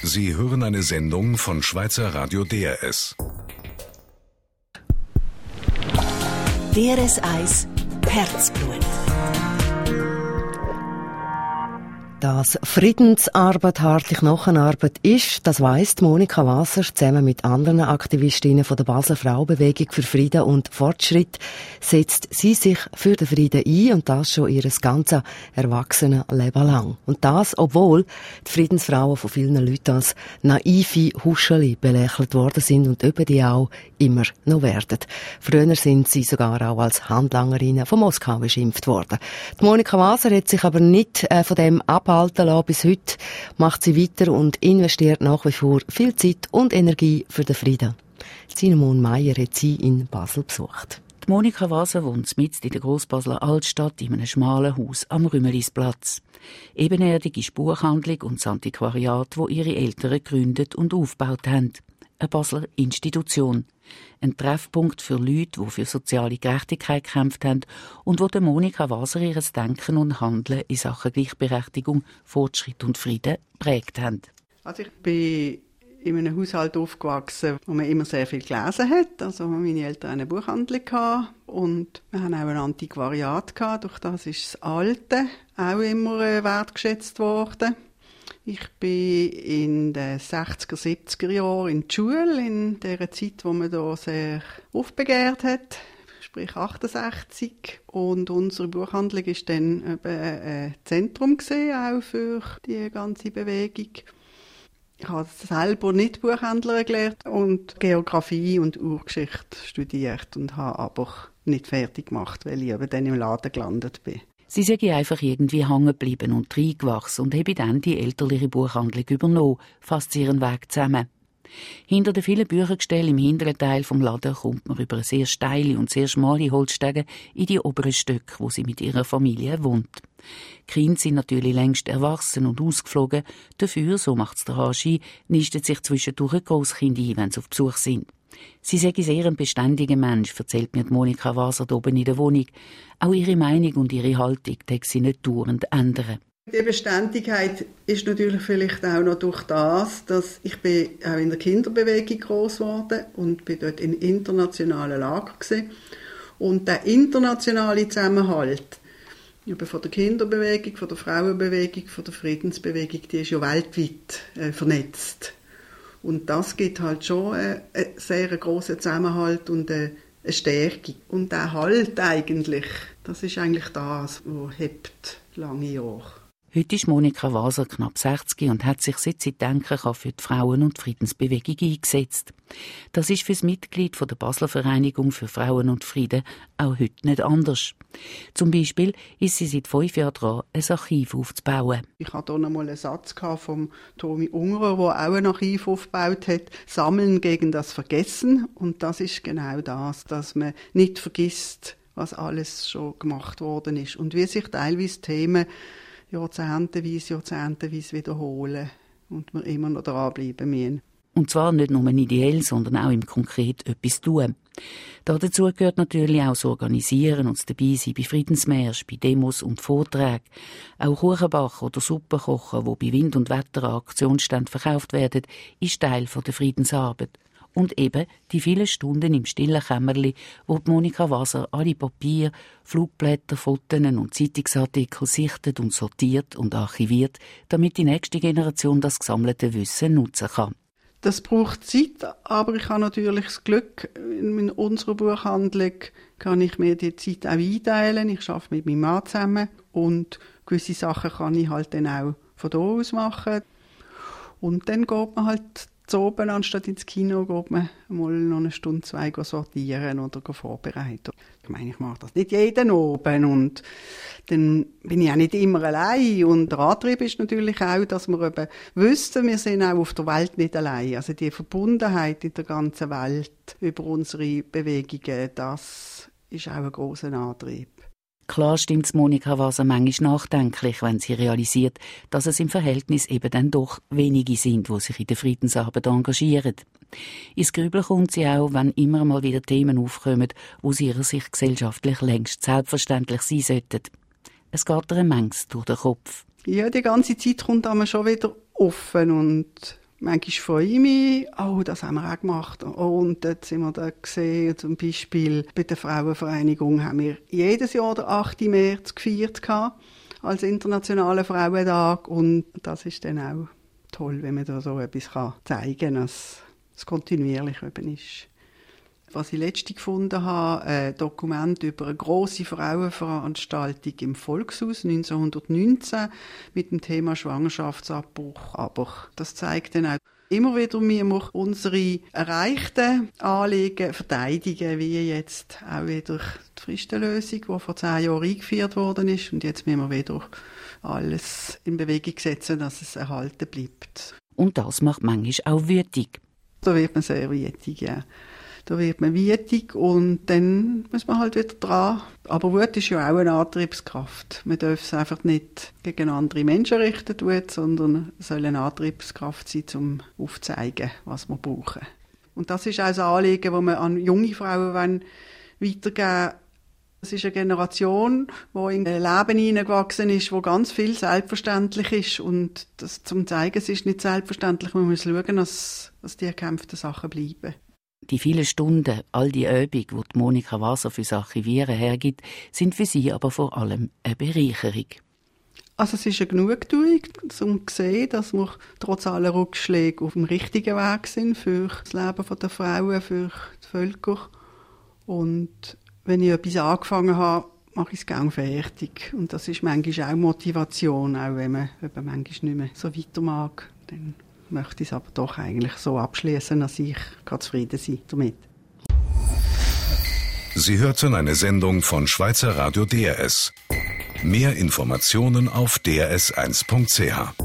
Sie hören eine Sendung von Schweizer Radio DRS. DRS 1 Herzblut. Dass Friedensarbeit hartlich Knochenarbeit ist, das weiss Monika Wasser zusammen mit anderen Aktivistinnen von der Basler Frauenbewegung für Frieden und Fortschritt setzt sie sich für den Frieden ein und das schon ihr ganzes erwachsenes Leben lang. Und das, obwohl die Friedensfrauen von vielen Leuten als naive Huscheli belächelt worden sind und über die auch immer noch werden. Früher sind sie sogar auch als Handlangerinnen von Moskau beschimpft worden. Die Monika Wasser hat sich aber nicht von dem abhalten lassen. Bis heute macht sie weiter und investiert nach wie vor viel Zeit und Energie für den Frieden. Cinnamon Meyer hat sie in Basel besucht. Die Monika Wasser wohnt mitten in der Grossbasler Altstadt in einem schmalen Haus am Rümelisplatz. Ebenerdig ist die Buchhandlung und das Antiquariat, wo ihre Eltern gegründet und aufgebaut haben. Eine Basler Institution. Ein Treffpunkt für Leute, die für soziale Gerechtigkeit gekämpft haben und wo der Monika Wasser ihr Denken und Handeln in Sachen Gleichberechtigung, Fortschritt und Frieden prägt haben. Also ich bin in einem Haushalt aufgewachsen, wo man immer sehr viel gelesen hat. Also meine Eltern eine Buchhandlung hatten und wir haben auch ein Antiquariat gehabt. Durch das ist das Alte auch immer wertgeschätzt worden. Ich bin in den 60er, 70er Jahren in die Schule, in der Zeit, wo man da sehr aufbegehrt hat, sprich 68. Und unsere Buchhandlung war dann eben ein Zentrum gewesen, auch für die ganze Bewegung. Ich habe selber nicht Buchhändlerin gelernt und Geografie und Urgeschichte studiert und habe aber nicht fertig gemacht, weil ich eben dann im Laden gelandet bin. Sie sei einfach irgendwie hängen geblieben und reingewachsen und habe dann die elterliche Buchhandlung übernommen, fasst sie ihren Weg zusammen. Hinter den vielen Büchergestellen im hinteren Teil vom Laden kommt man über eine sehr steile und sehr schmale Holzstege in die oberen Stöcke, wo sie mit ihrer Familie wohnt. Die Kinder sind natürlich längst erwachsen und ausgeflogen, dafür, so macht's der Hanschi, nistet sich zwischendurch Grosskind ein, wenn sie auf Besuch sind. Sie sei sehr ein beständiger Mensch, erzählt mir die Monika Wasser oben in der Wohnung. Auch ihre Meinung und ihre Haltung tät sie nicht dauernd ändern. Die Beständigkeit ist natürlich vielleicht auch noch durch das, dass ich bin auch in der Kinderbewegung groß geworden und bin dort in internationalen Lager gewesen. Und der internationale Zusammenhalt von der Kinderbewegung, von der Frauenbewegung, von der Friedensbewegung, die ist ja weltweit vernetzt. Und das gibt halt schon einen sehr grossen Zusammenhalt und eine Stärke. Und der Halt eigentlich, das ist eigentlich das, was hebt lange Jahre. Heute ist Monika Wasser knapp 60 und hat sich, seit sie denken kann, für die Frauen- und Friedensbewegung eingesetzt. Das ist für das Mitglied der Basler Vereinigung für Frauen und Frieden auch heute nicht anders. Zum Beispiel ist sie seit 5 Jahren dran, ein Archiv aufzubauen. Ich hatte hier noch mal einen Satz vom Tommy Ungerer, der auch ein Archiv aufgebaut hat, «Sammeln gegen das Vergessen». Und das ist genau das, dass man nicht vergisst, was alles schon gemacht worden ist. Und wie sich teilweise Themen jahrzehnteweise wiederholen und wir immer noch dranbleiben müssen. Und zwar nicht nur ideell, sondern auch im Konkret etwas tun. Dazu gehört natürlich auch das Organisieren und das Dabeisein bei Friedensmärschen, bei Demos und Vorträgen. Auch Kuchenbacken oder Suppe kochen, wo bei Wind und Wetter an Aktionsständen verkauft werden, ist Teil der Friedensarbeit. Und eben die vielen Stunden im stillen Kämmerli, wo die Monika Wasser alle Papier, Flugblätter, Fotos und Zeitungsartikel sichtet und sortiert und archiviert, damit die nächste Generation das gesammelte Wissen nutzen kann. Das braucht Zeit, aber ich habe natürlich das Glück, in unserer Buchhandlung kann ich mir die Zeit auch einteilen. Ich arbeite mit meinem Mann zusammen und gewisse Sachen kann ich halt dann auch von da aus machen. Und dann geht man halt zu oben, anstatt ins Kino, geht man mal noch 1 Stunde, 2 sortieren oder vorbereiten. Ich meine, ich mache das nicht jeden oben und dann bin ich auch nicht immer allein. Und der Antrieb ist natürlich auch, dass wir eben wissen, wir sind auch auf der Welt nicht allein. Also die Verbundenheit in der ganzen Welt über unsere Bewegungen, das ist auch ein grosser Antrieb. Klar stimmt Monika Wasser manchmal nachdenklich, wenn sie realisiert, dass es im Verhältnis eben dann doch wenige sind, die sich in der Friedensarbeit engagieren. Ins Grübeln kommt sie auch, wenn immer mal wieder Themen aufkommen, wo sie ihrer Sicht gesellschaftlich längst selbstverständlich sein sollten. Es geht ihr eine Menge durch den Kopf. Ja, die ganze Zeit kommt einem schon wieder offen und Manchmal freue ich mich, das haben wir auch gemacht. Und dort sind wir da gesehen, zum Beispiel bei der Frauenvereinigung haben wir jedes Jahr den 8. März gefeiert als Internationalen Frauentag. Und das ist dann auch toll, wenn man da so etwas zeigen kann, dass es kontinuierlich eben ist. Was ich letztens gefunden habe, ein Dokument über eine grosse Frauenveranstaltung im Volkshaus 1919 mit dem Thema Schwangerschaftsabbruch. Aber das zeigt dann auch immer wieder, wir müssen unsere erreichten Anliegen verteidigen, wie jetzt auch wieder die Fristenlösung, die vor 10 Jahren eingeführt worden ist. Und jetzt müssen wir wieder alles in Bewegung setzen, dass es erhalten bleibt. Und das macht manchmal auch wütig. Da wird man sehr wütig, ja. Da wird man wütig und dann muss man halt wieder dran. Aber Wut ist ja auch eine Antriebskraft. Man darf es einfach nicht gegen andere Menschen richten, sondern es soll eine Antriebskraft sein, um aufzuzeigen, was wir brauchen. Und das ist auch ein Anliegen, das wir an junge Frauen weitergeben wollen. Es ist eine Generation, die in ein Leben hineingewachsen ist, wo ganz viel selbstverständlich ist. Und das zum zeigen, es ist nicht selbstverständlich. Man muss schauen, dass die erkämpften Sachen bleiben. Die vielen Stunden, all die Übungen, die Monika Waser fürs Archivieren hergibt, sind für sie aber vor allem eine Bereicherung. Also es ist eine Genugtuung, um zu sehen, dass wir trotz aller Rückschläge auf dem richtigen Weg sind für das Leben der Frauen, für die Völker. Und wenn ich etwas angefangen habe, mache ich es gerne fertig. Und das ist manchmal auch Motivation, auch wenn man manchmal nicht mehr so weiter mag. Dann möchte ich es aber doch eigentlich so abschließen, dass ich zufrieden sein damit. Sie hörten eine Sendung von Schweizer Radio DRS. Mehr Informationen auf drs1.ch.